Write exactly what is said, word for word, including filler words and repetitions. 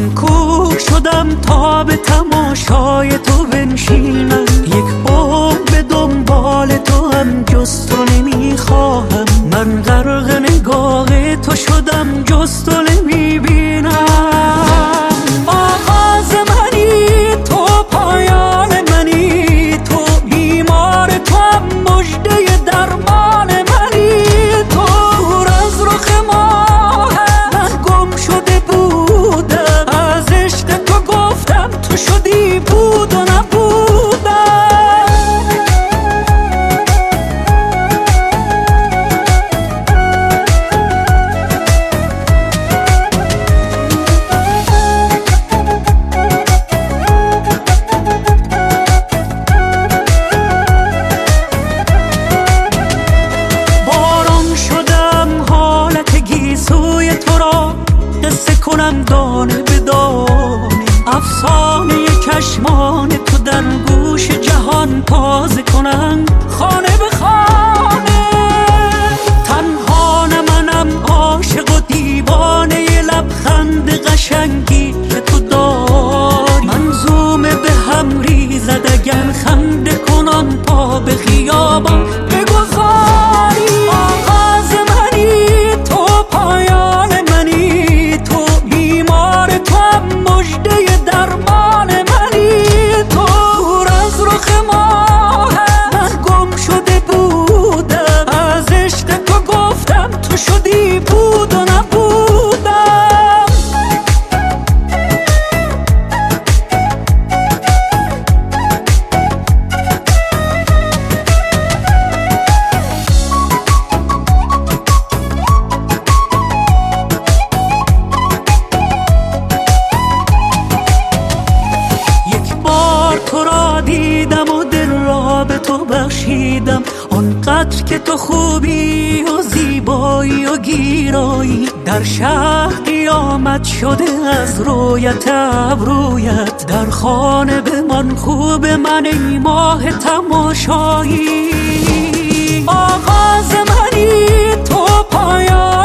من کوک شدم تا به تماشای تو بنشینم، یک عمر به دنبال تو هم جز تو نمیخواهم. من غرق نگاه تو شدم جز تو نمیبینم. آغاز منی تو، پایان منی تو، بیمار تو هم مژده درمان منی تو. دور از رخ ماه من گم شده بودم، از عشق تو گفتم تو شدی بود و نبودم. باران شدم حالت گیسوی تو را قصه کنم دانه به دانه، افسانه چشمان تو در گوش جهان تازه کنم خانه به خانه. تنها نه منم عاشق و دیوانه لبخند قشنگی که تو داری، منظومه به هم ریزد اگر خنده کنان پا به خیابان بگذاری. آغاز منی تو، پایان منی تو، بیمار تو هم مژده درمان منی تو. دور از رخ ماه من گم شده بودم، از عشق تو گفتم تو شدی بود و نبودم. یک بار تو را دیدم و دل را به تو بخشیدم، آنقدر که تو خوبی و زیبایی و گیرایی. در شهر قیامت شده از رویت ابرویت، در خانه به من خوب من ای ماه تماشایی. آغاز منی تو، پایان